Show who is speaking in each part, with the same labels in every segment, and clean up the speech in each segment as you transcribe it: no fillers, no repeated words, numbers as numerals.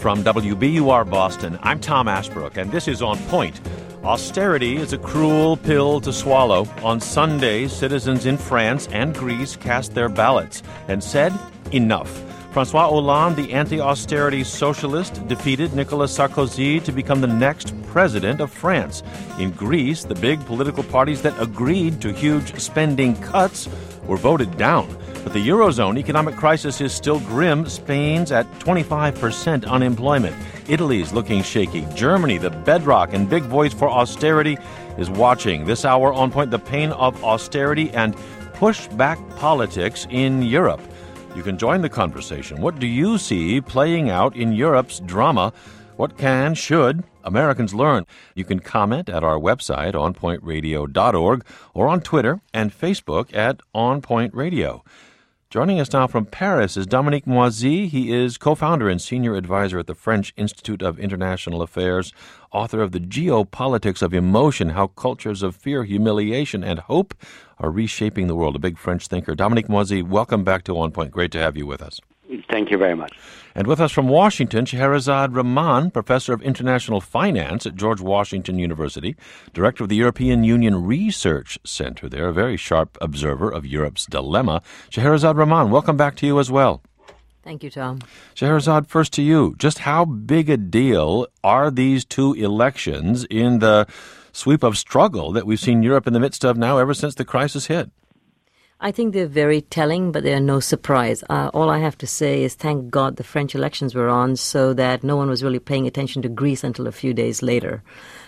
Speaker 1: From WBUR Boston, I'm Tom Ashbrook, and this is On Point. Austerity is a cruel pill to swallow. On Sunday, citizens in France and Greece cast their ballots and said, enough. François Hollande, the anti-austerity socialist, defeated Nicolas Sarkozy to become the next president of France. In Greece, the big political parties that agreed to huge spending cuts were voted down. But the Eurozone economic crisis is still grim. Spain's at 25% unemployment. Italy's looking shaky. Germany, the bedrock and big voice for austerity, is watching. This hour on Point, the pain of austerity and pushback politics in Europe. You can join the conversation. What do you see playing out in Europe's drama? What should Americans learn? You can comment at our website, onpointradio.org, or on Twitter and Facebook at On Point Radio. Joining us now from Paris is Dominique Moisy. He is co-founder and senior advisor at the French Institute of International Affairs, author of The Geopolitics of Emotion, How Cultures of Fear, Humiliation, and Hope are Reshaping the World, a big French thinker. Dominique Moisy, welcome back to On Point. Great to have you with us.
Speaker 2: Thank you very much.
Speaker 1: And with us from Washington, Scheherazade Rahman, professor of international finance at George Washington University, director of the European Union Research Center there, a very sharp observer of Europe's dilemma. Scheherazade Rahman, welcome back to you as well.
Speaker 3: Thank you, Tom.
Speaker 1: Scheherazade, first to you. Just how big a deal are these two elections in the sweep of struggle that we've seen Europe in the midst of now ever since the crisis hit?
Speaker 3: I think they're very telling, but they're no surprise. All I have to say is thank God the French elections were on so that no one was really paying attention to Greece until a few days later.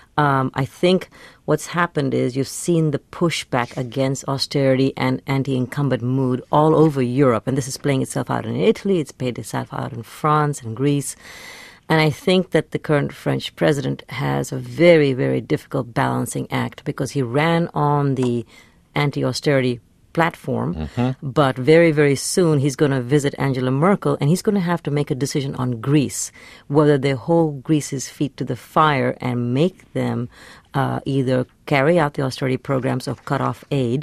Speaker 3: I think what's happened is you've seen the pushback against austerity and anti-incumbent mood all over Europe, and this is playing itself out in Italy, it's played itself out in France and Greece. And I think that the current French president has a very, very difficult balancing act because he ran on the anti-austerity platform, but very, very soon he's going to visit Angela Merkel and he's going to have to make a decision on Greece, whether they hold Greece's feet to the fire and make them either carry out the austerity programs or cut off aid,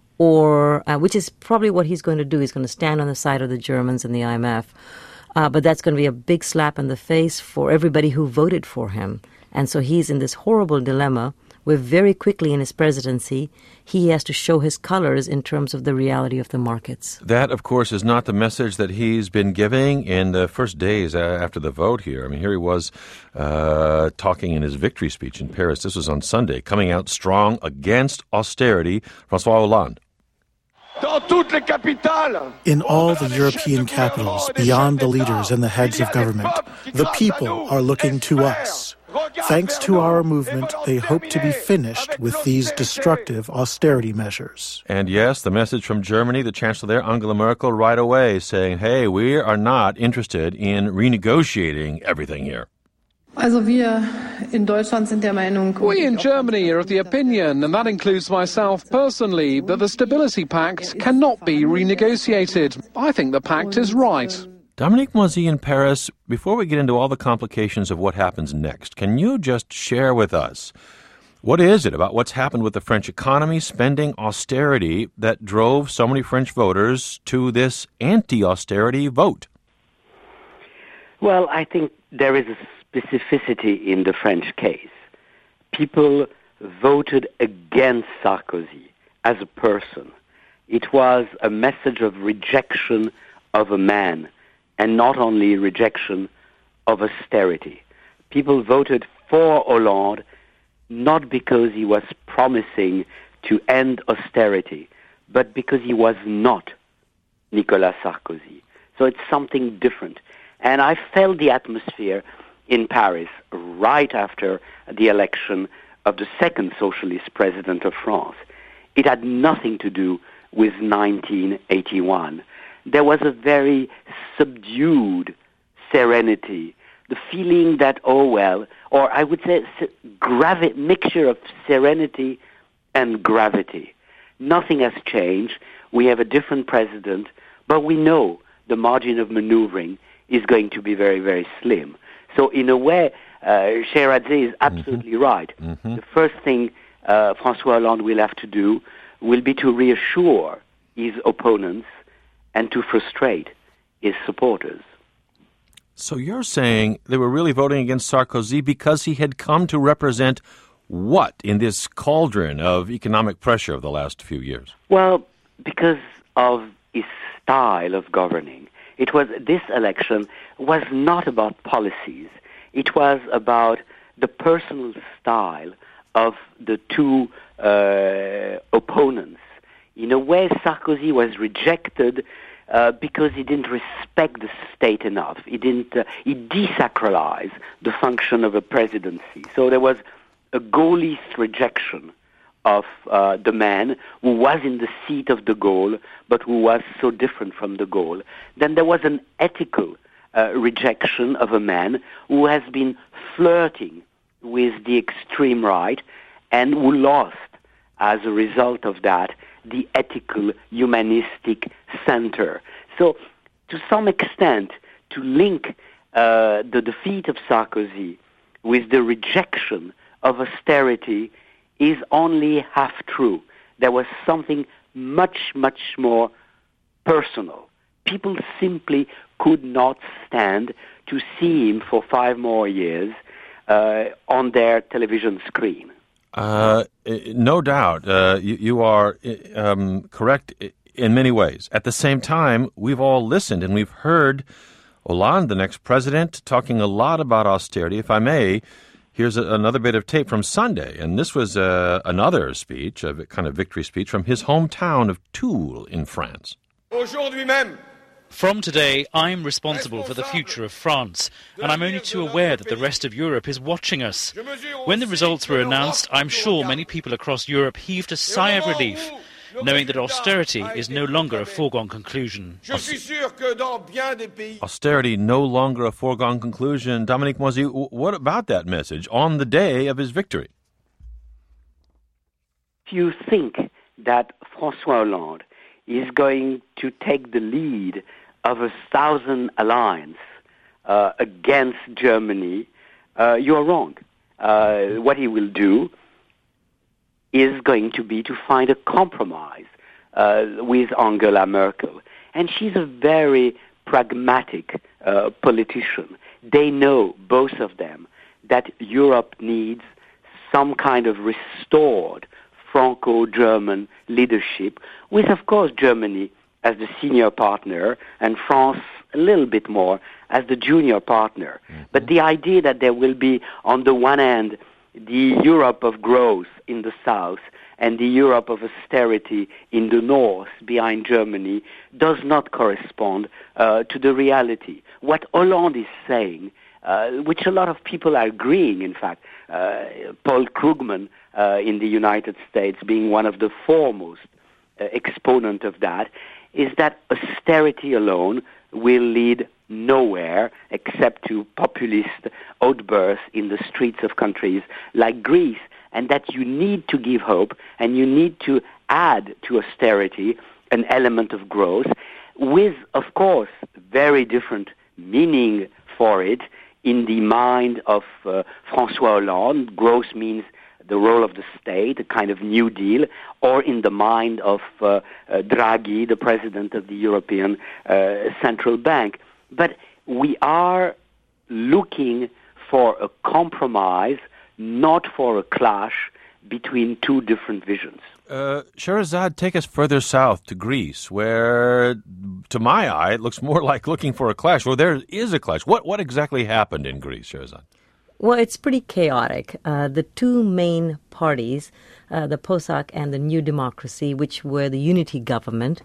Speaker 3: or which is probably what he's going to do. He's going to stand on the side of the Germans and the IMF. But that's going to be a big slap in the face for everybody who voted for him. And so he's in this horrible dilemma where very quickly in his presidency, he has to show his colors in terms of the reality of the markets.
Speaker 1: That, of course, is not the message that he's been giving in the first days after the vote here. I mean, here he was talking in his victory speech in Paris. This was on Sunday, coming out strong against austerity. François Hollande.
Speaker 4: In all the European capitals, beyond the leaders and the heads of government, the people are looking to us. Thanks to our movement, they hope to be finished with these destructive austerity measures.
Speaker 1: And yes, the message from Germany, the Chancellor there, Angela Merkel, right away saying, hey, we are not interested in renegotiating everything here.
Speaker 5: We in Germany are of the opinion, and that includes myself personally, that the Stability Pact cannot be renegotiated. I think the pact is right.
Speaker 1: Dominique Moisy in Paris, before we get into all the complications of what happens next, can you just share with us what is it about what's happened with the French economy, spending, austerity that drove so many French voters to this anti-austerity vote?
Speaker 2: Well, I think there is a specificity in the French case. People voted against Sarkozy as a person. It was a message of rejection of a man, and not only rejection of austerity. People voted for Hollande not because he was promising to end austerity, but because he was not Nicolas Sarkozy. So it's something different. And I felt the atmosphere in Paris right after the election of the second socialist president of France. It had nothing to do with 1981. There was a very subdued serenity, the feeling that, oh well, or I would say mixture of serenity and gravity. Nothing has changed. We have a different president, but we know the margin of maneuvering is going to be very, very slim. So in a way, Scheherazade is absolutely right. The first thing François Hollande will have to do will be to reassure his opponents and to frustrate his supporters.
Speaker 1: So you're saying they were really voting against Sarkozy because he had come to represent what in this cauldron of economic pressure of the last few years?
Speaker 2: Well, because of his style of governing. This election was not about policies. It was about the personal style of the two opponents. In a way, Sarkozy was rejected because he didn't respect the state enough. He desacralized the function of a presidency. So there was a Gaullist rejection of the man who was in the seat of de Gaulle, but who was so different from de Gaulle. Then there was an ethical rejection of a man who has been flirting with the extreme right and who lost, as a result of that, the ethical, humanistic center. So, to some extent, to link the defeat of Sarkozy with the rejection of austerity is only half true. There was something much, much more personal. People simply could not stand to see him for 5 more years on their television screen.
Speaker 1: No doubt. You are correct in many ways. At the same time, we've all listened and we've heard Hollande, the next president, talking a lot about austerity. If I may, here's another bit of tape from Sunday. And this was another speech, a kind of victory speech, from his hometown of Toul in France.
Speaker 6: Aujourd'hui même,
Speaker 7: from today, I'm responsible for the future of France, and I'm only too aware that the rest of Europe is watching us. When the results were announced, I'm sure many people across Europe heaved a sigh of relief, knowing that austerity is no longer a foregone conclusion.
Speaker 1: Austerity no longer a foregone conclusion. Dominique Moisy, what about that message on the day of his victory?
Speaker 2: If you think that François Hollande is going to take the lead of a Southern alliance against Germany, you are wrong. What he will do is going to be to find a compromise with Angela Merkel. And she's a very pragmatic politician. They know, both of them, that Europe needs some kind of restored Franco-German leadership, with, of course, Germany as the senior partner and France a little bit more as the junior partner. Mm-hmm. But the idea that there will be, on the one hand, the Europe of growth in the south and the Europe of austerity in the north behind Germany does not correspond to the reality. What Hollande is saying, which a lot of people are agreeing, in fact, Paul Krugman in the United States being one of the foremost exponent of that, is that austerity alone will lead nowhere except to populist outbursts in the streets of countries like Greece, and that you need to give hope and you need to add to austerity an element of growth with, of course, very different meaning for it. In the mind of François Hollande, growth means the role of the state, a kind of New Deal, or in the mind of Draghi, the president of the European Central Bank. But we are looking for a compromise, not for a clash between two different visions.
Speaker 1: Sherazade, take us further south to Greece, where, to my eye, it looks more like looking for a clash. Well, there is a clash. What exactly happened in Greece, Sherazade?
Speaker 3: Well, it's pretty chaotic. The two main parties, the POSAK and the New Democracy, which were the unity government,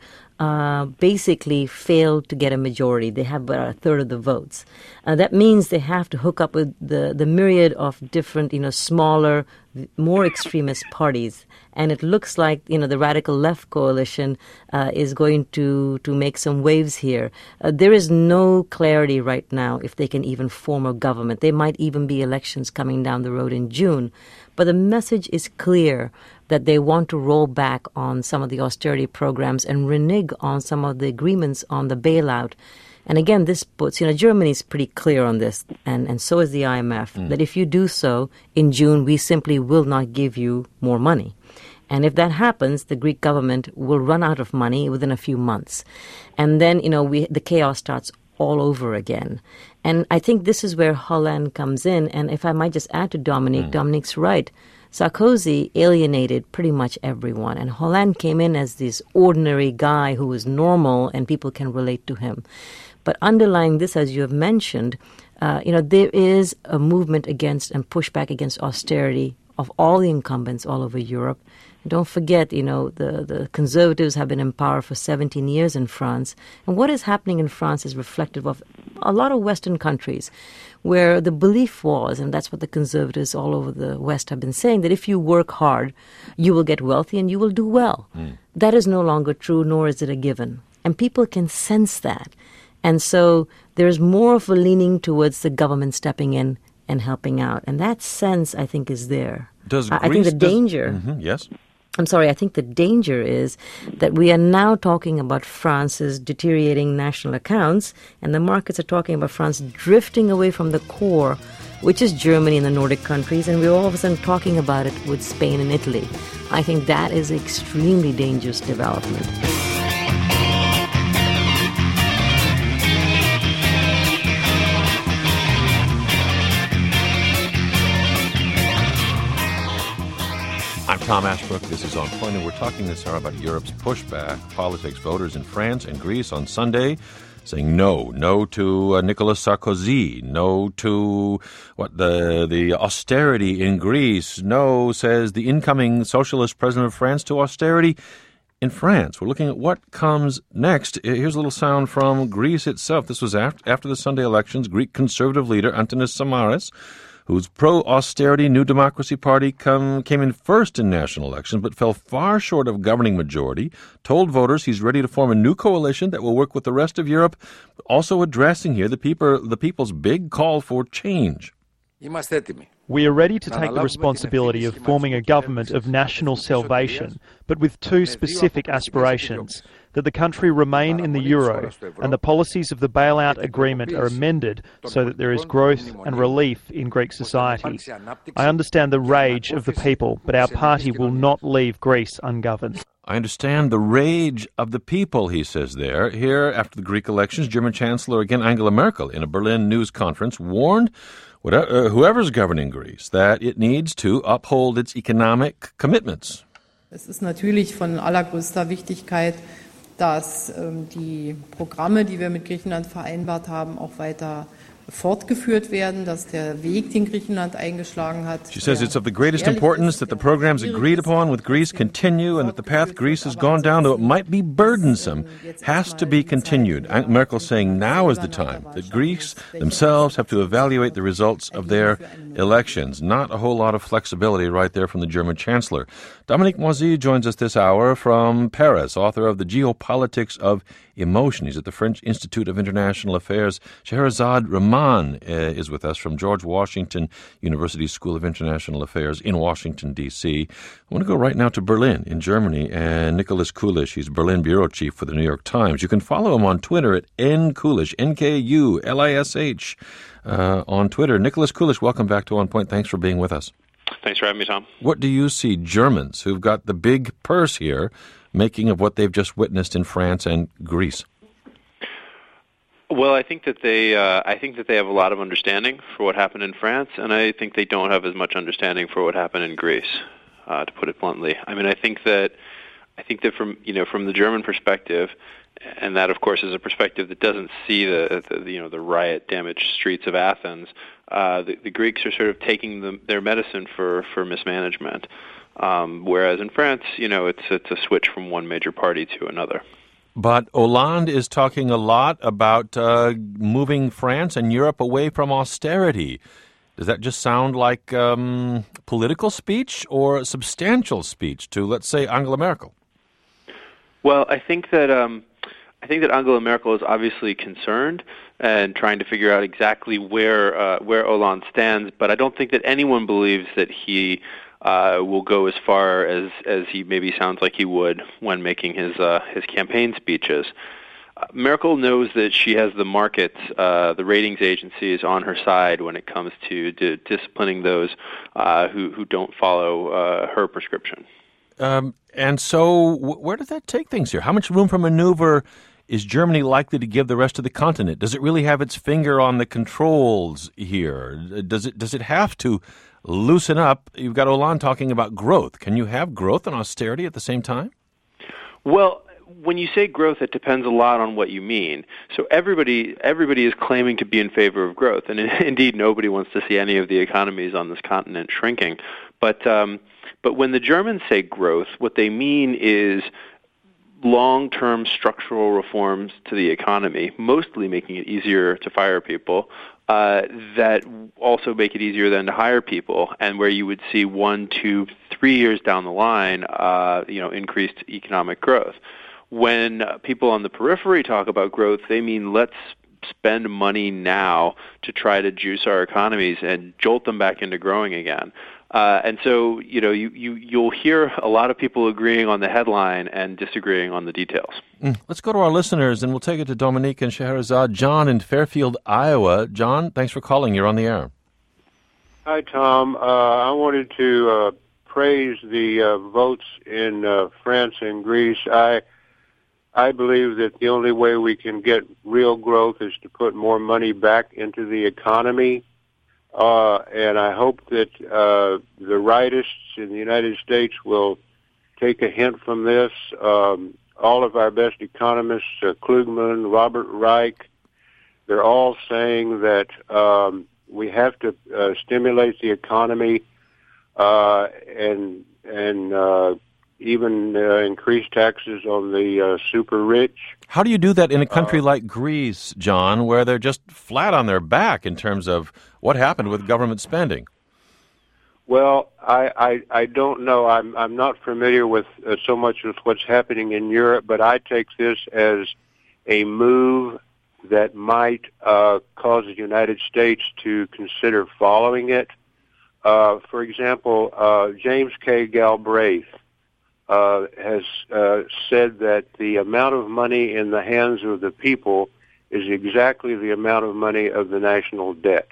Speaker 3: basically failed to get a majority. They have about a third of the votes. That means they have to hook up with the myriad of different, smaller, more extremist parties. And it looks like, the radical left coalition is going to make some waves here. There is no clarity right now if they can even form a government. There might even be elections coming down the road in June. But the message is clear that they want to roll back on some of the austerity programs and renege on some of the agreements on the bailout. And again, this puts, Germany is pretty clear on this, and so is the IMF, that if you do so in June, we simply will not give you more money. And if that happens, the Greek government will run out of money within a few months. And then, the chaos starts all over again. And I think this is where Hollande comes in. And if I might just add to Dominique, Dominique's right. Sarkozy alienated pretty much everyone. And Hollande came in as this ordinary guy who was normal and people can relate to him. But underlying this, as you have mentioned, there is a movement against and pushback against austerity of all the incumbents all over Europe. And don't forget, the Conservatives have been in power for 17 years in France. And what is happening in France is reflective of a lot of Western countries where the belief was, and that's what the Conservatives all over the West have been saying, that if you work hard, you will get wealthy and you will do well. That is no longer true, nor is it a given. And people can sense that. And so there's more of a leaning towards the government stepping in and helping out. And that sense, I think, is there. I think the danger...
Speaker 1: Yes?
Speaker 3: I'm sorry, I think the danger is that we are now talking about France's deteriorating national accounts, and the markets are talking about France drifting away from the core, which is Germany and the Nordic countries, and we're all of a sudden talking about it with Spain and Italy. I think that is an extremely dangerous development.
Speaker 1: I'm Tom Ashbrook. This is On Point, and we're talking this hour about Europe's pushback. Politics, voters in France and Greece on Sunday saying no to Nicolas Sarkozy, no to the austerity in Greece, no, says the incoming socialist president of France, to austerity in France. We're looking at what comes next. Here's a little sound from Greece itself. This was after the Sunday elections. Greek conservative leader Antonis Samaras, whose pro-austerity New Democracy Party came in first in national elections but fell far short of governing majority, told voters he's ready to form a new coalition that will work with the rest of Europe, also addressing here the people's big call for change.
Speaker 6: We are ready to take the responsibility of forming a government of national salvation, but with two specific aspirations: that the country remain in the euro and the policies of the bailout agreement are amended so that there is growth and relief in Greek society. I understand the rage of the people, but our party will not leave Greece ungoverned.
Speaker 1: I understand the rage of the people, he says there. Here, after the Greek elections, German Chancellor, again Angela Merkel, in a Berlin news conference, warned whoever's governing Greece that it needs to uphold its economic commitments.
Speaker 8: Es ist natürlich von allergrößter Wichtigkeit, dass die Programme, die wir mit Griechenland vereinbart haben, auch weiter fortgeführt werden, dass der Weg, den Griechenland eingeschlagen hat.
Speaker 1: She says it's of the greatest importance that the programs agreed upon with Greece continue and that the path Greece has gone down, though it might be burdensome, has to be continued. Merkel saying now is the time that Greece themselves have to evaluate the results of their elections. Not a whole lot of flexibility right there from the German Chancellor. Dominique Moisy joins us this hour from Paris, author of The Geopolitics of Emotion. He's at the French Institute of International Affairs. Scheherazade Rahman is with us from George Washington University School of International Affairs in Washington, D.C. I want to go right now to Berlin in Germany, and Nicholas Kulisch. He's Berlin bureau chief for the New York Times. You can follow him on Twitter at nkulisch, N-K-U-L-I-S-H, on Twitter. Nicholas Kulisch, welcome back to On Point. Thanks for being with us.
Speaker 9: Thanks for having me, Tom.
Speaker 1: What do you see Germans who've got the big purse here making of what they've just witnessed in France and Greece?
Speaker 9: Well, I think that they have a lot of understanding for what happened in France, and I think they don't have as much understanding for what happened in Greece, to put it bluntly. I mean, I think that from the German perspective, and that of course is a perspective that doesn't see the riot damaged streets of Athens. The Greeks are sort of taking their medicine for mismanagement, whereas in France, it's a switch from one major party to another.
Speaker 1: But Hollande is talking a lot about moving France and Europe away from austerity. Does that just sound like political speech or substantial speech to, let's say, Angela Merkel?
Speaker 9: Well, I think that Angela Merkel is obviously concerned and trying to figure out exactly where Hollande stands. But I don't think that anyone believes that he will go as far as he maybe sounds like he would when making his campaign speeches. Merkel knows that she has the markets, the ratings agencies on her side when it comes to disciplining those who don't follow her prescription.
Speaker 1: And so where does that take things here? How much room for maneuver is Germany likely to give the rest of the continent? Does it really have its finger on the controls here? Does it have to loosen up? You've got Hollande talking about growth. Can you have growth and austerity at the same time?
Speaker 9: Well, when you say growth, it depends a lot on what you mean. So everybody is claiming to be in favor of growth, and indeed nobody wants to see any of the economies on this continent shrinking. But when the Germans say growth, what they mean is long-term structural reforms to the economy, mostly making it easier to fire people, that also make it easier then to hire people, and where you would see 1, 2, 3 years down the line, increased economic growth. When people on the periphery talk about growth, they mean let's spend money now to try to juice our economies and jolt them back into growing again. And so, you'll hear a lot of people agreeing on the headline and disagreeing on the details.
Speaker 1: Let's go to our listeners, and we'll take it to Dominique and Scheherazade. John in Fairfield, Iowa. John, thanks for calling. You're on the air.
Speaker 10: Hi, Tom. I wanted to praise the votes in France and Greece. I believe that the only way we can get real growth is to put more money back into the economy. And I hope that the rightists in the United States will take a hint from this. All of our best economists, Klugman, Robert Reich, they're all saying that we have to stimulate the economy and even increase taxes on the super rich.
Speaker 1: How do you do that in a country like Greece, John, where they're just flat on their back in terms of what happened with government spending?
Speaker 10: Well, I don't know. I'm not familiar with so much with what's happening in Europe, but I take this as a move that might cause the United States to consider following it. For example, James K. Galbraith has said that the amount of money in the hands of the people is exactly the amount of money of the national debt.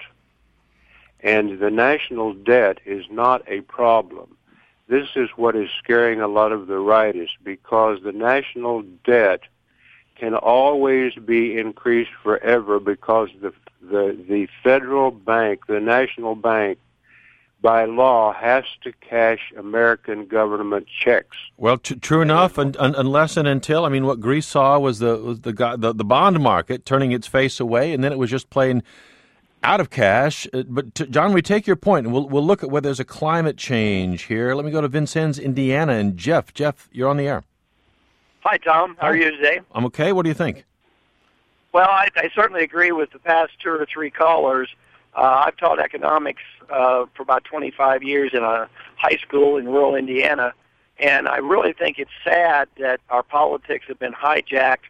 Speaker 10: And the national debt is not a problem. This is what is scaring a lot of the rightists, because the national debt can always be increased forever because the federal bank, the national bank, by law, has to cash American government checks.
Speaker 1: Well, true enough, unless and until, what Greece saw was the bond market turning its face away, and then it was just plain out of cash. But John, we take your point, and we'll look at whether there's a climate change here. Let me go to Vincennes, Indiana, and Jeff. Jeff, you're on the air.
Speaker 11: Hi, Tom. How are you today?
Speaker 1: I'm okay. What do you think?
Speaker 11: Well, I certainly agree with the past 2 or 3 callers. I've taught economics for about 25 years in a high school in rural Indiana, and I really think it's sad that our politics have been hijacked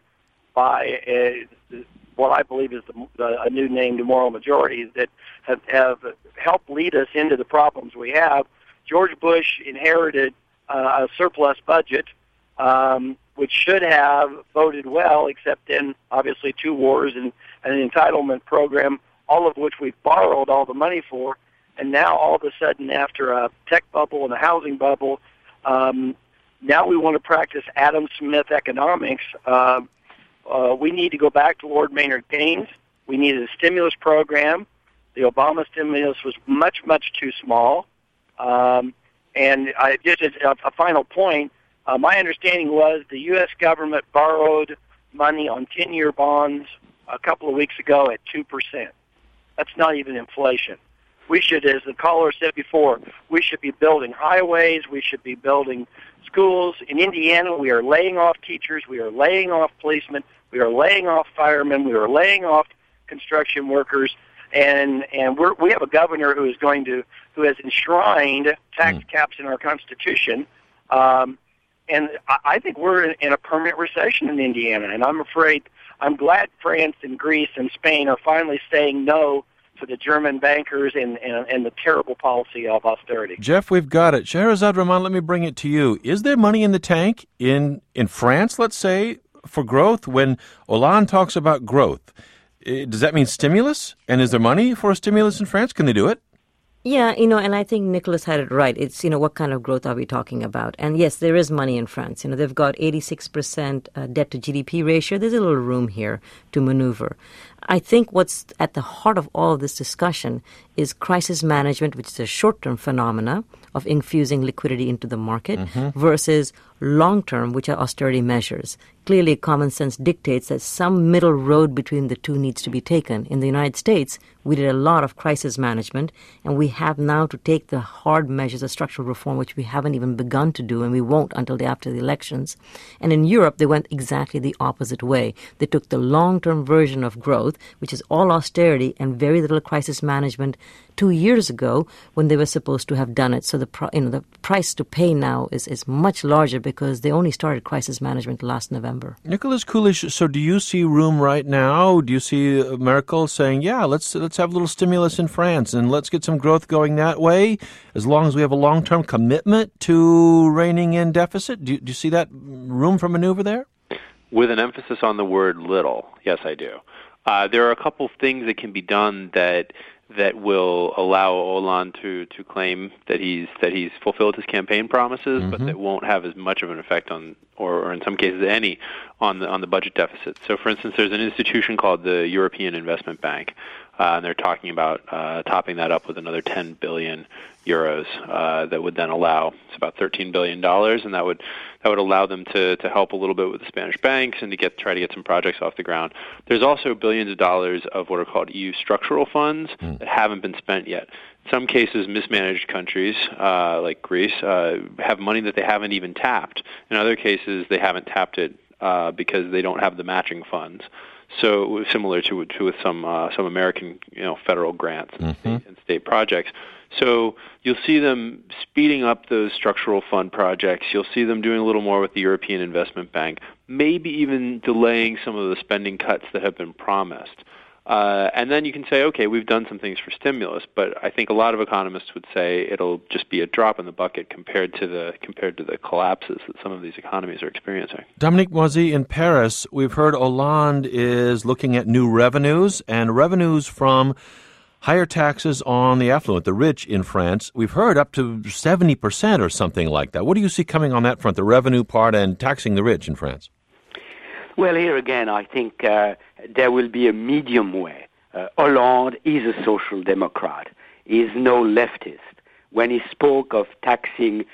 Speaker 11: by what I believe is a new name, the moral majority, that have helped lead us into the problems we have. George Bush inherited a surplus budget, which should have voted well, except in, obviously, 2 wars and an entitlement program, all of which we've borrowed all the money for. And now, all of a sudden, after a tech bubble and a housing bubble, now we want to practice Adam Smith economics. We need to go back to Lord Maynard Keynes. We needed a stimulus program. The Obama stimulus was much, much too small. And just as a final point, my understanding was the U.S. government borrowed money on 10-year bonds a couple of weeks ago at 2%. That's not even inflation. We should, as the caller said before, we should be building highways. We should be building schools. In Indiana, we are laying off teachers. We are laying off policemen. We are laying off firemen. We are laying off construction workers. And we have a governor who has enshrined tax caps in our Constitution. And I think we're in a permanent recession in Indiana. And I'm glad France and Greece and Spain are finally saying no to the German bankers and the terrible policy of austerity.
Speaker 1: Jeff, we've got it. Scheherazade Rahman, let me bring it to you. Is there money in the tank in France, let's say, for growth? When Hollande talks about growth, does that mean stimulus? And is there money for a stimulus in France? Can they do it?
Speaker 3: Yeah, and I think Nicholas had it right. It's, what kind of growth are we talking about? And yes, there is money in France. They've got 86% debt to GDP ratio. There's a little room here to maneuver. I think what's at the heart of all of this discussion is crisis management, which is a short-term phenomena of infusing liquidity into the market, versus long-term, which are austerity measures. Clearly, common sense dictates that some middle road between the two needs to be taken. In the United States, we did a lot of crisis management, and we have now to take the hard measures of structural reform, which we haven't even begun to do, and we won't until after the elections. And in Europe, they went exactly the opposite way. They took the long-term version of growth, which is all austerity and very little crisis management, 2 years ago when they were supposed to have done it. So the price to pay now is much larger because they only started crisis management last November.
Speaker 1: Nicholas Coolidge, so do you see room right now? Do you see Merkel saying, yeah, let's have a little stimulus in France and let's get some growth going that way, as long as we have a long-term commitment to reining in deficit? Do you see that room for maneuver there?
Speaker 9: With an emphasis on the word little, yes, I do. There are a couple things that can be done that will allow Hollande to claim that he's fulfilled his campaign promises, but that won't have as much of an effect on, or in some cases any, on the budget deficit. So, for instance, there's an institution called the European Investment Bank, and they're talking about topping that up with another 10 billion euros that would then allow, it's about $13 billion, and that would allow them to help a little bit with the Spanish banks and to try to get some projects off the ground. There's also billions of dollars of what are called EU structural funds that haven't been spent yet. In some cases, mismanaged countries like Greece have money that they haven't even tapped. In other cases, they haven't tapped it because they don't have the matching funds. So similar to with some American federal grants and state projects. So you'll see them speeding up those structural fund projects. You'll see them doing a little more with the European Investment Bank, maybe even delaying some of the spending cuts that have been promised. And then you can say, okay, we've done some things for stimulus, but I think a lot of economists would say it'll just be a drop in the bucket compared to the collapses that some of these economies are experiencing.
Speaker 1: Dominique Moisy, in Paris, we've heard Hollande is looking at new revenues and revenues from higher taxes on the affluent, the rich in France. We've heard up to 70% or something like that. What do you see coming on that front, the revenue part and taxing the rich in France?
Speaker 2: Well, here again, I think there will be a medium way. Hollande is a social democrat. He is no leftist. When he spoke of taxing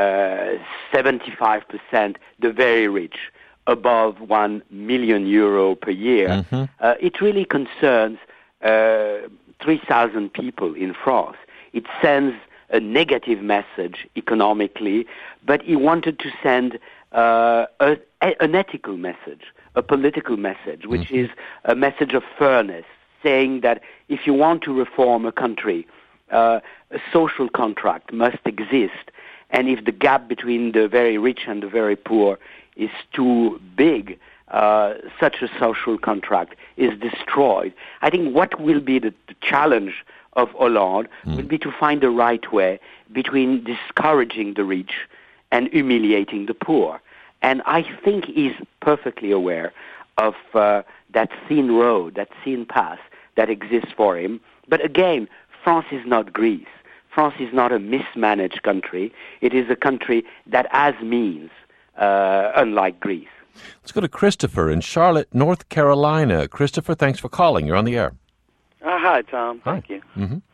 Speaker 2: 75% the very rich, above €1 million per year, it really concerns 3,000 people in France. It sends a negative message economically, but he wanted to send an ethical message, a political message, which is a message of fairness, saying that if you want to reform a country, a social contract must exist, and if the gap between the very rich and the very poor is too big, such a social contract is destroyed. I think what will be the challenge of Hollande will be to find the right way between discouraging the rich and humiliating the poor. And I think he's perfectly aware of that thin road, that thin path that exists for him. But again, France is not Greece. France is not a mismanaged country. It is a country that has means, unlike Greece.
Speaker 1: Let's go to Christopher in Charlotte, North Carolina. Christopher, thanks for calling. You're on the air.
Speaker 12: Hi, Tom. Thank you.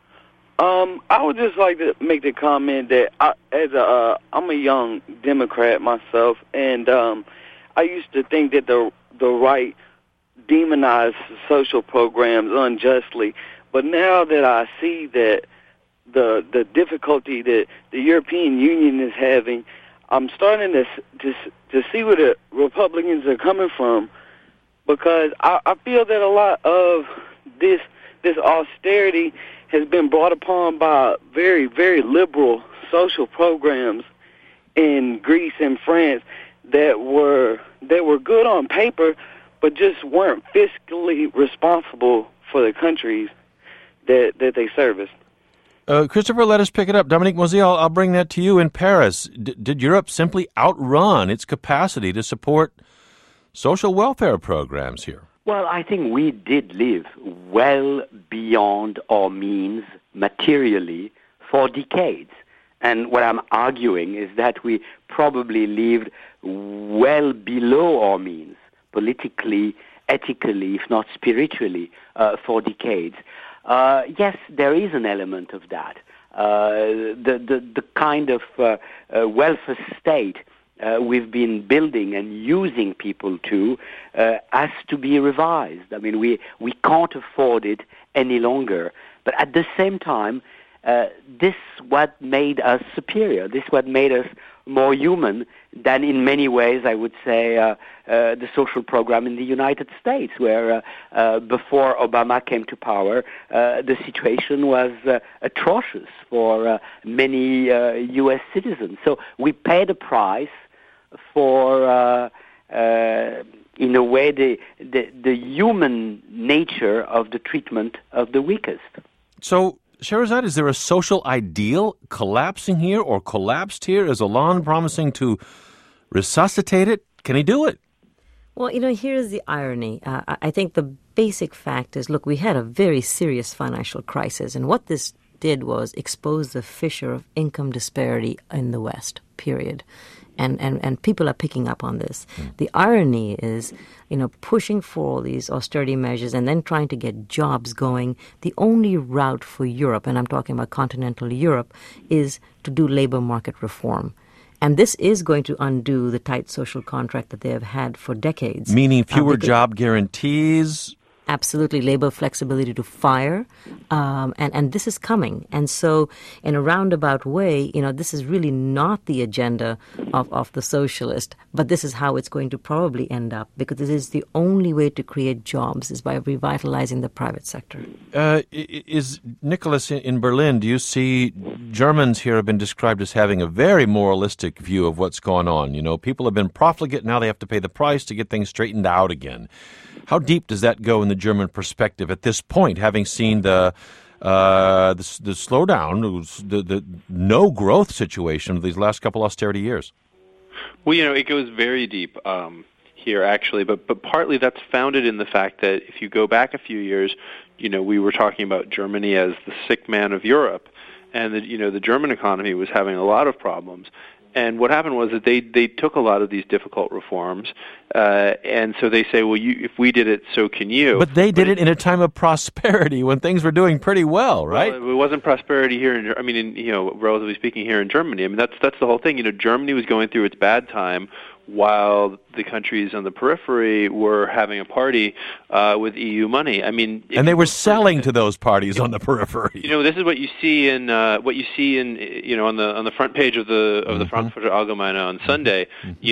Speaker 12: I would just like to make the comment that I'm a young Democrat myself, and I used to think that the right demonized social programs unjustly. But now that I see that the difficulty that the European Union is having, I'm starting to see where the Republicans are coming from, because I feel that a lot of this austerity has been brought upon by very, very liberal social programs in Greece and France that were good on paper, but just weren't fiscally responsible for the countries that they serviced.
Speaker 1: Christopher, let us pick it up. Dominique Moisy, I'll bring that to you. In Paris, did Europe simply outrun its capacity to support social welfare programs here?
Speaker 2: Well, I think we did live well beyond our means materially for decades. And what I'm arguing is that we probably lived well below our means, politically, ethically, if not spiritually, for decades. Yes, there is an element of that. The kind of welfare state we've been building and using people to has to be revised. I mean, we can't afford it any longer. But at the same time, this what made us superior. This what made us more human than in many ways, I would say, the social program in the United States, where before Obama came to power, the situation was atrocious for many U.S. citizens. So we paid a price for, in a way, the human nature of the treatment of the weakest.
Speaker 1: So, Sherazade, is there a social ideal collapsing here or collapsed here? Is Hollande promising to resuscitate it? Can he do it?
Speaker 3: Well, here's the irony. I think the basic fact is, look, we had a very serious financial crisis, and what this did was expose the fissure of income disparity in the West, period. And people are picking up on this. The irony is, pushing for all these austerity measures and then trying to get jobs going, the only route for Europe, and I'm talking about continental Europe, is to do labor market reform. And this is going to undo the tight social contract that they have had for decades.
Speaker 1: Meaning fewer job guarantees?
Speaker 3: Absolutely, labor flexibility to fire, and this is coming. And so, in a roundabout way, this is really not the agenda of the socialist, but this is how it's going to probably end up, because this is the only way to create jobs is by revitalizing the private sector.
Speaker 1: Is Nicholas in Berlin? Do you see Germans here have been described as having a very moralistic view of what's going on? People have been profligate, now they have to pay the price to get things straightened out again. How deep does that go in the German perspective at this point, having seen the slowdown, the no growth situation of these last couple austerity years?
Speaker 9: Well, it goes very deep here, actually, but partly that's founded in the fact that if you go back a few years, we were talking about Germany as the sick man of Europe, and the German economy was having a lot of problems. And what happened was that they took a lot of these difficult reforms, and so they say, well, if we did it, so can you.
Speaker 1: But they did it in a time of prosperity when things were doing pretty well, right?
Speaker 9: Well, it wasn't prosperity here relatively speaking, here in Germany. I mean, that's the whole thing. Germany was going through its bad time while the countries on the periphery were having a party with EU money. I mean,
Speaker 1: and they were selling to those parties on the periphery.
Speaker 9: This is what you see in on the front page of the Frankfurter Allgemeine on Sunday.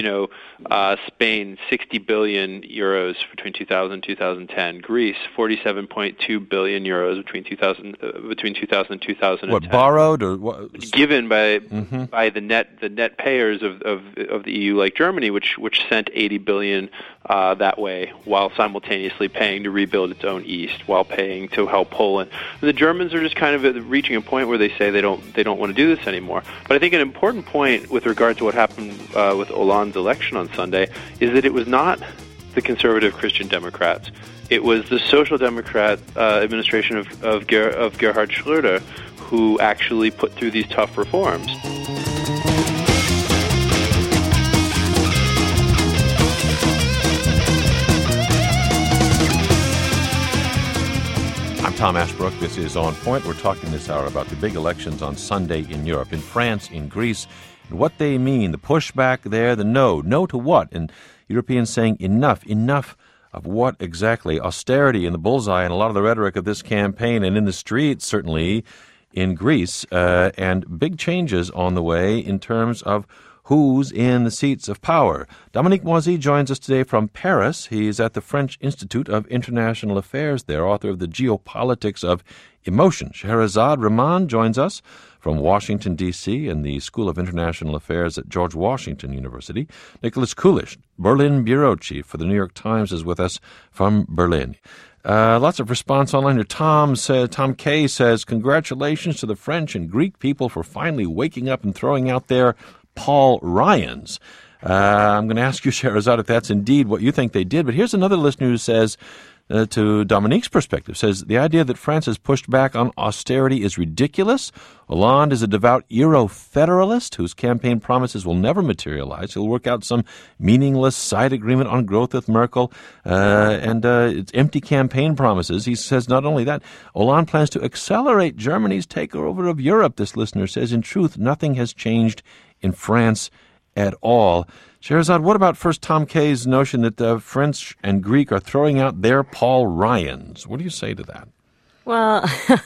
Speaker 9: Spain 60 billion euros between 2000 and 2010. Greece 47.2 billion euros between 2000 and 2010.
Speaker 1: What, borrowed or what?
Speaker 9: Given by the net payers of the EU, like Germany, which sent 80 billion that way, while simultaneously paying to rebuild its own east, while paying to help Poland. And the Germans are just kind of reaching a point where they say they don't want to do this anymore. But I think an important point with regard to what happened with Hollande's election on Sunday is that it was not the conservative Christian Democrats. It was the Social Democrat administration of Gerhard Schröder who actually put through these tough reforms.
Speaker 1: I'm Tom Ashbrook. This is On Point. We're talking this hour about the big elections on Sunday in Europe, in France, in Greece, and what they mean, the pushback there, the no to what, and Europeans saying enough of what exactly, austerity in the bullseye and a lot of the rhetoric of this campaign and in the streets, certainly in Greece, and big changes on the way in terms of who's in the seats of power. Dominique Moisy joins us today from Paris. He's at the French Institute of International Affairs there, author of The Geopolitics of Emotion. Sherazade Rehman joins us from Washington, D.C., and the School of International Affairs at George Washington University. Nicholas Kulish, Berlin bureau chief for the New York Times, is with us from Berlin. Lots of response online here. Tom K. says, congratulations to the French and Greek people for finally waking up and throwing out their Paul Ryans. I'm going to ask you, Sherazade, if that's indeed what you think they did. But here's another listener who says, to Dominique's perspective, says the idea that France has pushed back on austerity is ridiculous. Hollande is a devout Euro-federalist whose campaign promises will never materialize. He'll work out some meaningless side agreement on growth with Merkel, and it's empty campaign promises. He says not only that, Hollande plans to accelerate Germany's takeover of Europe, this listener says. In truth, nothing has changed in France at all. Sheherazade, what about first Tom Kay's notion that the French and Greek are throwing out their Paul Ryans? What do you say to that?
Speaker 3: Well,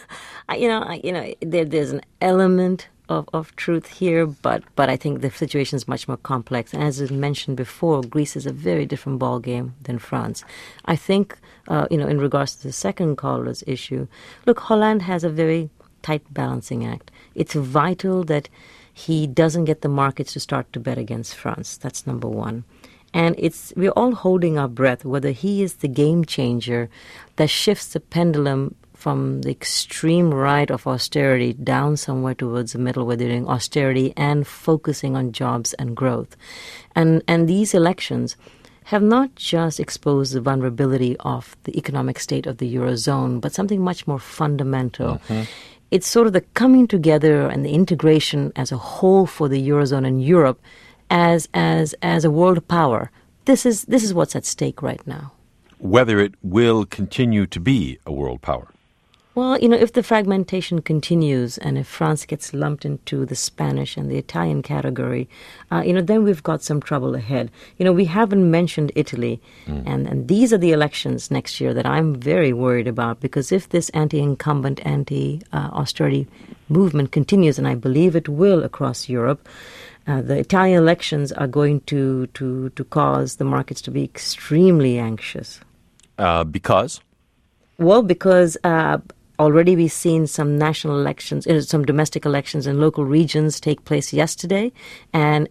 Speaker 3: there's an element of truth here, but I think the situation is much more complex. And as was mentioned before, Greece is a very different ballgame than France. I think, in regards to the second caller's issue, look, Hollande has a very tight balancing act. It's vital that he doesn't get the markets to start to bet against France. That's number one. And we're all holding our breath whether he is the game changer that shifts the pendulum from the extreme right of austerity down somewhere towards the middle, where they're doing austerity and focusing on jobs and growth. And these elections have not just exposed the vulnerability of the economic state of the Eurozone, but something much more fundamental. Mm-hmm. It's sort of the coming together and the integration as a whole for the Eurozone and Europe as a world power. This is what's at stake right now.
Speaker 1: Whether it will continue to be a world power.
Speaker 3: Well, if the fragmentation continues and if France gets lumped into the Spanish and the Italian category, then we've got some trouble ahead. We haven't mentioned Italy, and these are the elections next year that I'm very worried about, because if this anti-incumbent, anti-austerity movement continues, and I believe it will across Europe, the Italian elections are going to cause the markets to be extremely anxious.
Speaker 1: Because?
Speaker 3: Well, because already we've seen some national elections, some domestic elections in local regions take place yesterday, and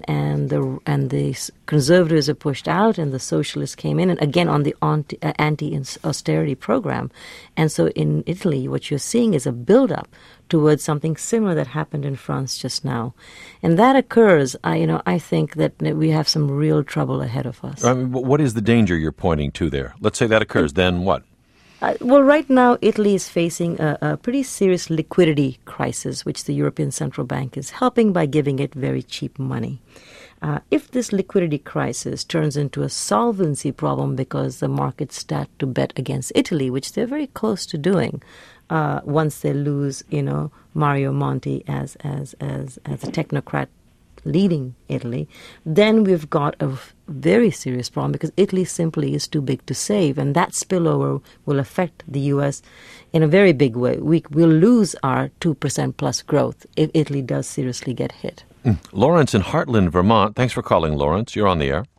Speaker 3: the conservatives are pushed out, and the socialists came in, and again on the anti-austerity program. And so in Italy, what you're seeing is a build-up towards something similar that happened in France just now. And that occurs, I think that we have some real trouble ahead of us.
Speaker 1: What is the danger you're pointing to there? Let's say that occurs, then what?
Speaker 3: Well, right now, Italy is facing a pretty serious liquidity crisis, which the European Central Bank is helping by giving it very cheap money. If this liquidity crisis turns into a solvency problem because the markets start to bet against Italy, which they're very close to doing, once they lose, Mario Monti as a technocrat leading Italy, then we've got a very serious problem, because Italy simply is too big to save, and that spillover will affect the U.S. in a very big way. We'll lose our 2% plus growth if Italy does seriously get hit.
Speaker 1: Lawrence in Heartland, Vermont. Thanks for calling, Lawrence. You're on the air.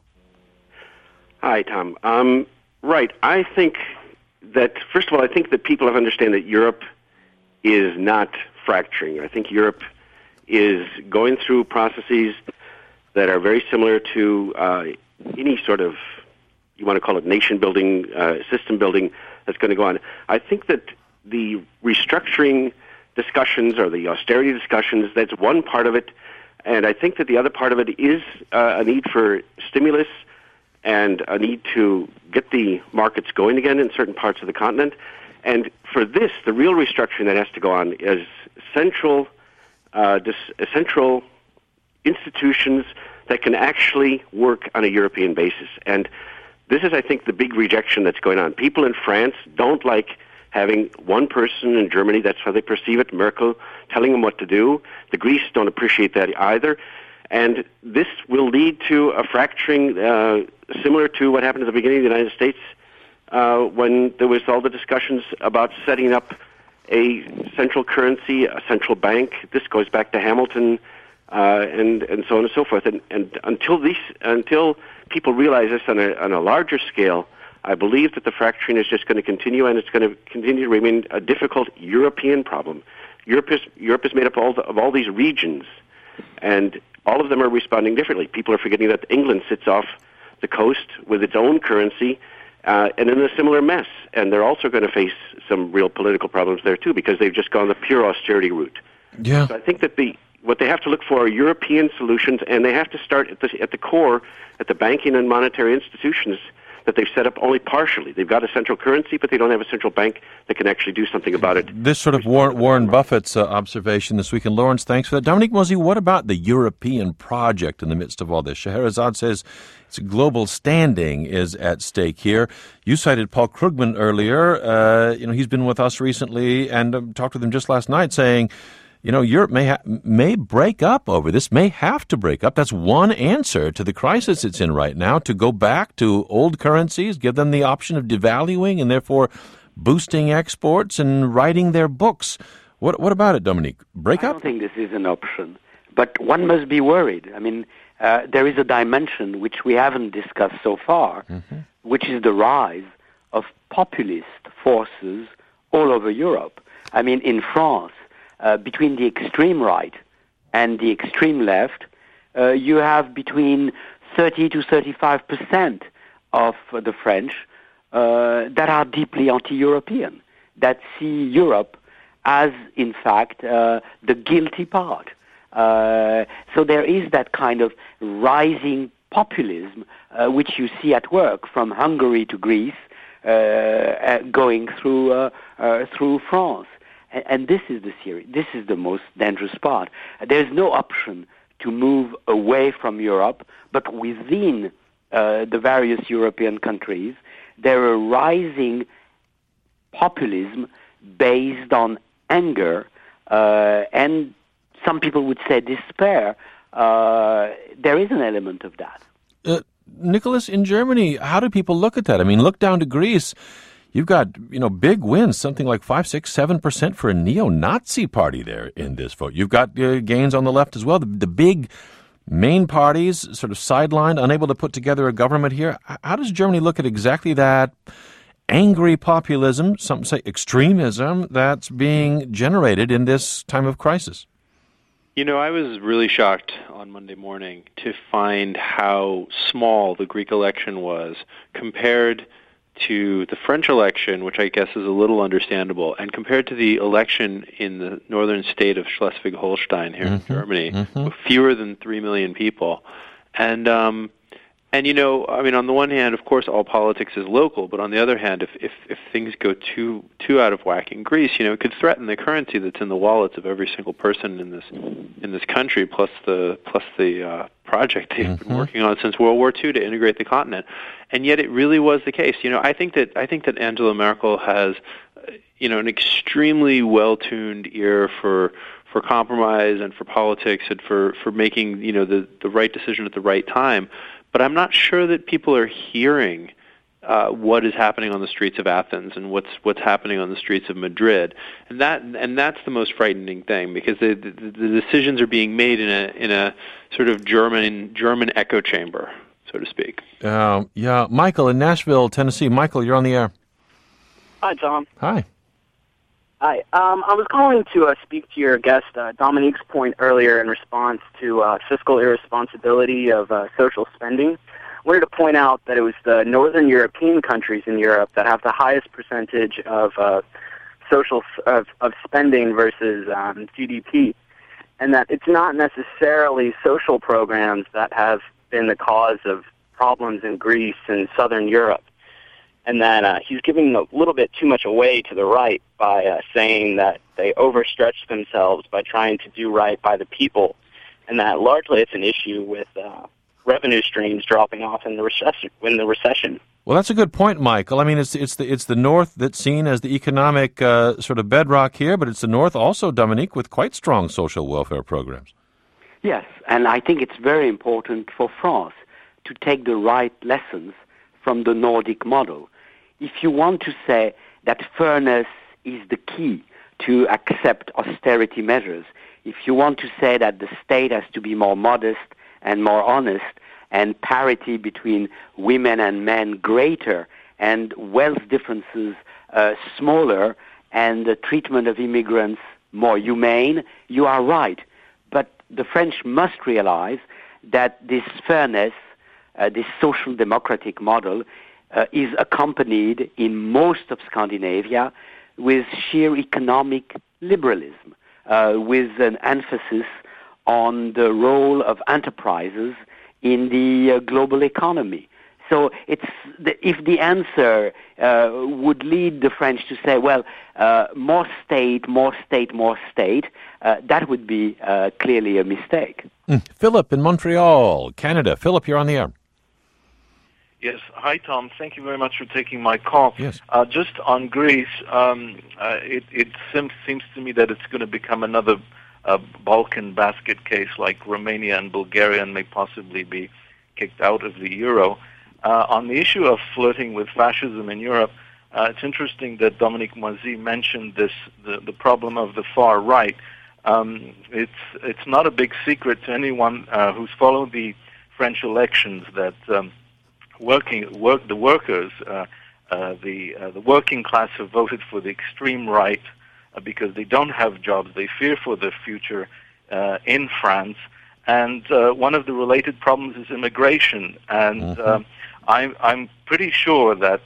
Speaker 13: Hi, Tom. Right. I think that, first of all, I think that people have to understand that Europe is not fracturing. I think Europe is going through processes that are very similar to any sort of, you want to call it nation building, system building that's going to go on. I think that the restructuring discussions or the austerity discussions, that's one part of it. And I think that the other part of it is a need for stimulus and a need to get the markets going again in certain parts of the continent. And for this, the real restructuring that has to go on is central institutions that can actually work on a European basis. And this is, I think, the big rejection that's going on. People in France don't like having one person in Germany, that's how they perceive it, Merkel, telling them what to do. The Greeks don't appreciate that either. And this will lead to a fracturing similar to what happened at the beginning of the United States when there was all the discussions about setting up a central currency, a central bank. This goes back to Hamilton and so on and so forth. And until people realize this on a larger scale, I believe that the fracturing is just going to continue, and it's going to continue to remain a difficult European problem. Europe is made up of all these regions, and all of them are responding differently. People are forgetting that England sits off the coast with its own currency and in a similar mess, and they're also going to face some real political problems there too, because they've just gone the pure austerity route.
Speaker 1: Yeah.
Speaker 13: So I think that what they have to look for are European solutions, and they have to start at the core, at the banking and monetary institutions that they've set up only partially. They've got a central currency, but they don't have a central bank that can actually do something about it.
Speaker 1: This sort of Warren Buffett's observation this week. And Lawrence, thanks for that. Dominique Moisy, what about the European project in the midst of all this? Scheherazade says its global standing is at stake here. You cited Paul Krugman earlier. He's been with us recently and talked with him just last night saying, Europe may break up over this, may have to break up. That's one answer to the crisis it's in right now, to go back to old currencies, give them the option of devaluing and therefore boosting exports and writing their books. What about it, Dominique? Break up?
Speaker 2: I don't think this is an option, but one must be worried. I mean, there is a dimension which we haven't discussed so far, which is the rise of populist forces all over Europe. I mean, in France, between the extreme right and the extreme left, you have between 30 to 35% of the French that are deeply anti-European, that see Europe as, in fact, the guilty part. So there is that kind of rising populism which you see at work from Hungary to Greece, going through France. And this is this is the most dangerous part. There's no option to move away from Europe, but within the various European countries, there are rising populism based on anger, and some people would say despair. There is an element of that.
Speaker 1: Nicholas, in Germany, how do people look at that? I mean, look down to Greece. You've got, big wins, something like 5, 6, 7% for a neo-Nazi party there in this vote. You've got gains on the left as well. The big main parties sort of sidelined, unable to put together a government here. How does Germany look at exactly that angry populism, some say extremism, that's being generated in this time of crisis?
Speaker 9: I was really shocked on Monday morning to find how small the Greek election was compared to the French election, which I guess is a little understandable, and compared to the election in the northern state of Schleswig-Holstein here in Germany, with fewer than 3 million people. And on the one hand, of course, all politics is local, but on the other hand, if things go too out of whack in Greece, it could threaten the currency that's in the wallets of every single person in this country, plus the project they've been working on since World War II to integrate the continent. And yet, it really was the case. I think that Angela Merkel has, an extremely well-tuned ear for compromise and for politics and for making the right decision at the right time. But I'm not sure that people are hearing what is happening on the streets of Athens and what's happening on the streets of Madrid, and that's the most frightening thing, because the decisions are being made in a sort of German echo chamber, so to speak.
Speaker 1: Yeah, Michael in Nashville, Tennessee. Michael, you're on the air.
Speaker 14: Hi, Tom.
Speaker 1: Hi.
Speaker 14: Hi. I was calling to speak to your guest, Dominique's point earlier in response to fiscal irresponsibility of social spending. I wanted to point out that it was the northern European countries in Europe that have the highest percentage of social of spending versus GDP, and that it's not necessarily social programs that have been the cause of problems in Greece and southern Europe. And that he's giving a little bit too much away to the right by saying that they overstretched themselves by trying to do right by the people, and that largely it's an issue with revenue streams dropping off in the recession.
Speaker 1: Well, that's a good point, Michael. I mean, it's the North that's seen as the economic sort of bedrock here, but it's the North also, Dominique, with quite strong social welfare programs.
Speaker 2: Yes, and I think it's very important for France to take the right lessons from the Nordic model. If you want to say that fairness is the key to accept austerity measures, if you want to say that the state has to be more modest and more honest, and parity between women and men greater, and wealth differences smaller, and the treatment of immigrants more humane, you are right. But the French must realize that this fairness, this social democratic model, is accompanied in most of Scandinavia with sheer economic liberalism, with an emphasis on the role of enterprises in the global economy. So if the answer would lead the French to say, well, more state, that would be clearly a mistake.
Speaker 1: Philip in Montreal, Canada. Philip, you're on the air.
Speaker 15: Yes. Hi, Tom. Thank you very much for taking my call.
Speaker 1: Yes.
Speaker 15: Just on Greece, it seems to me that it's going to become another Balkan basket case like Romania and Bulgaria and may possibly be kicked out of the euro. On the issue of flirting with fascism in Europe, it's interesting that Dominique Moisy mentioned the problem of the far right. It's not a big secret to anyone who's followed the French elections that the working class have voted for the extreme right because they don't have jobs. They fear for their future in France. And one of the related problems is immigration. And I'm pretty sure that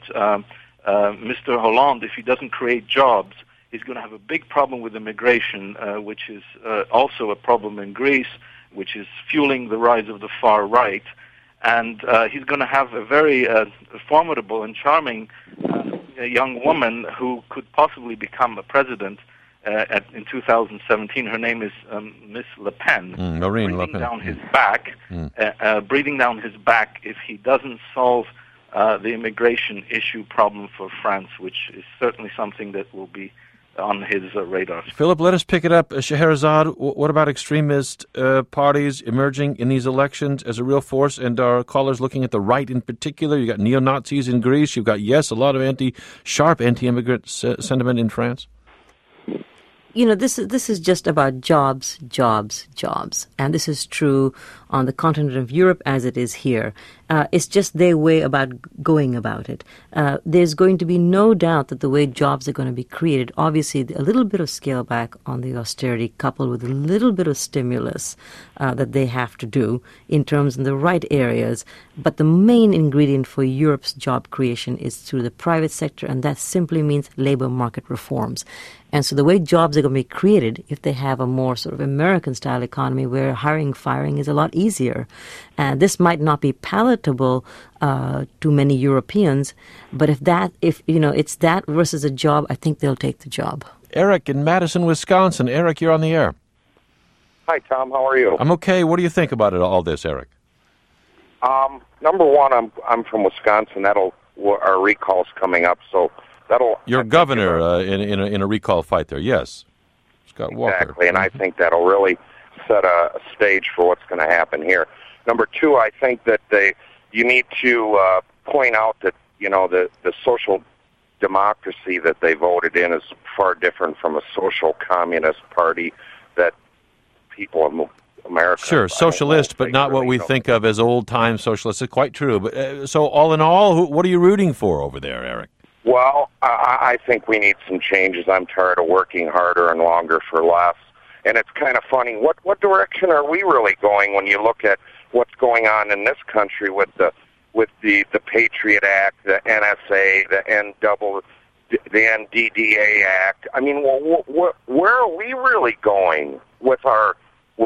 Speaker 15: Mr. Hollande, if he doesn't create jobs, he's going to have a big problem with immigration, which is also a problem in Greece, which is fueling the rise of the far right. And he's going to have a very formidable and charming young woman who could possibly become a president in 2017. Her name is Miss Le Pen.
Speaker 1: Marine Le Pen.
Speaker 15: Breathing down his back if he doesn't solve the immigration issue problem for France, which is certainly something that will be on his radar.
Speaker 1: Philip, let us pick it up. Scheherazade, what about extremist parties emerging in these elections as a real force? And our callers looking at the right in particular. You've got neo-Nazis in Greece. You've got, yes, a lot of sharp anti-immigrant sentiment in France.
Speaker 3: You know, this is just about jobs. And this is true on the continent of Europe as it is here. It's just their way about going about it. There's going to be no doubt that the way jobs are going to be created, obviously a little bit of scale back on the austerity coupled with a little bit of stimulus that they have to do in terms in the right areas. But the main ingredient for Europe's job creation is through the private sector, and that simply means labor market reforms. And so the way jobs are going to be created, if they have a more sort of American-style economy where hiring, firing is a lot easier, and this might not be palatable to many Europeans, but if it's that versus a job, I think they'll take the job.
Speaker 1: Eric in Madison, Wisconsin. Eric, you're on the air.
Speaker 16: Hi, Tom. How are you?
Speaker 1: I'm okay. What do you think about all this, Eric?
Speaker 16: Number one, I'm from Wisconsin. Our recall's coming up, so that'll.
Speaker 1: You're governor in a recall fight there. Yes, Scott Walker.
Speaker 16: Exactly, and I think that'll really set a stage for what's going to happen here. Number two, I think that you need to point out that the social democracy that they voted in is far different from a social communist party that people in America.
Speaker 1: Sure, socialist, but not what we think of as old-time socialists. It's quite true. But so, all in all, what are you rooting for over there, Eric?
Speaker 16: Well, I think we need some changes. I'm tired of working harder and longer for less. And it's kind of funny. What direction are we really going when you look at what's going on in this country with the Patriot Act, the NSA, the NDDA Act? I mean, where are we really going with our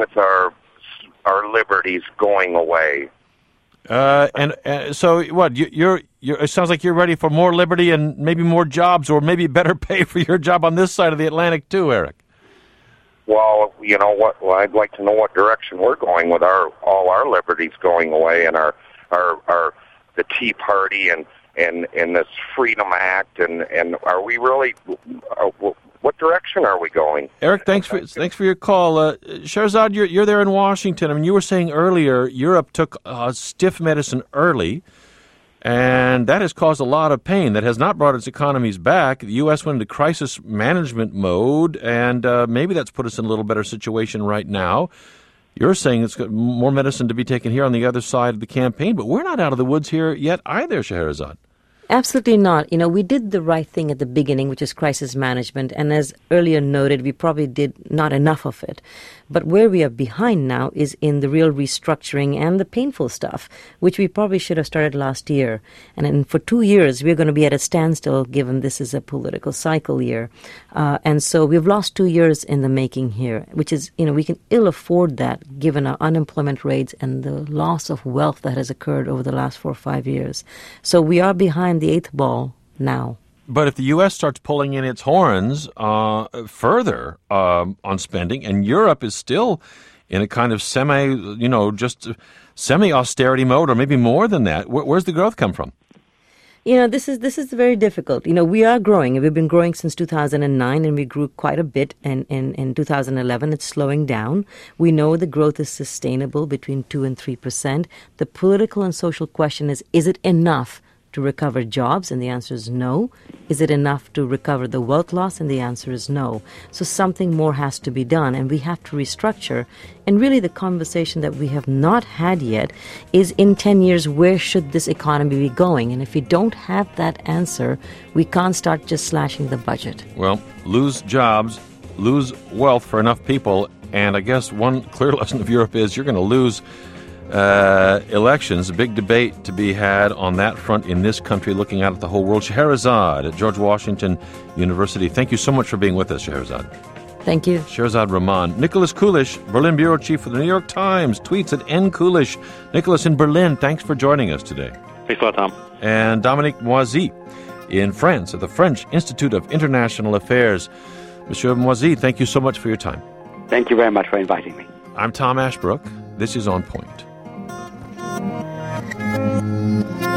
Speaker 16: liberties going away?
Speaker 1: And so what? It sounds like you're ready for more liberty and maybe more jobs, or maybe better pay for your job on this side of the Atlantic too, Eric.
Speaker 16: Well, you know what? Well, I'd like to know what direction we're going with all our liberties going away, and the Tea Party and this Freedom Act, and are we really? What direction are we going?
Speaker 1: Eric, thanks for your call. Scheherazade, you're there in Washington. I mean, you were saying earlier Europe took stiff medicine early, and that has caused a lot of pain. That has not brought its economies back. The U.S. went into crisis management mode, and maybe that's put us in a little better situation right now. You're saying it's got more medicine to be taken here on the other side of the campaign, but we're not out of the woods here yet either, Scheherazade.
Speaker 3: Absolutely not. You know, we did the right thing at the beginning, which is crisis management, and as earlier noted, we probably did not enough of it. But where we are behind now is in the real restructuring and the painful stuff, which we probably should have started last year. And for 2 years, we're going to be at a standstill, given this is a political cycle year. And so we've lost 2 years in the making here, which is, we can ill afford that, given our unemployment rates and the loss of wealth that has occurred over the last 4 or 5 years. So we are behind the 8th ball now.
Speaker 1: But if the U.S. starts pulling in its horns further on spending, and Europe is still in a kind of semi-austerity mode, or maybe more than that, where's the growth come from?
Speaker 3: This is very difficult. We are growing. We've been growing since 2009, and we grew quite a bit in 2011. It's slowing down. We know the growth is sustainable between 2 and 3%. The political and social question is it enough to recover jobs? And the answer is no. Is it enough to recover the wealth loss? And the answer is no. So something more has to be done, and we have to restructure. And really the conversation that we have not had yet is, in 10 years, where should this economy be going? And if we don't have that answer, we can't start just slashing the budget.
Speaker 1: Well, lose jobs, lose wealth for enough people, and I guess one clear lesson of Europe is you're going to lose elections. A big debate to be had on that front in this country, looking out at the whole world. Scheherazade at George Washington University. Thank you so much for being with us, Scheherazade.
Speaker 3: Thank you.
Speaker 1: Scheherazade Rahman. Nicholas Coolish, Berlin Bureau Chief for the New York Times, tweets at @ncoolish. Nicholas in Berlin, thanks for joining us today.
Speaker 9: Thanks a lot, Tom.
Speaker 1: And Dominique Moisy in France at the French Institute of International Affairs. Monsieur Moisy, thank you so much for your time.
Speaker 2: Thank you very much for inviting me.
Speaker 1: I'm Tom Ashbrook. This is On Point.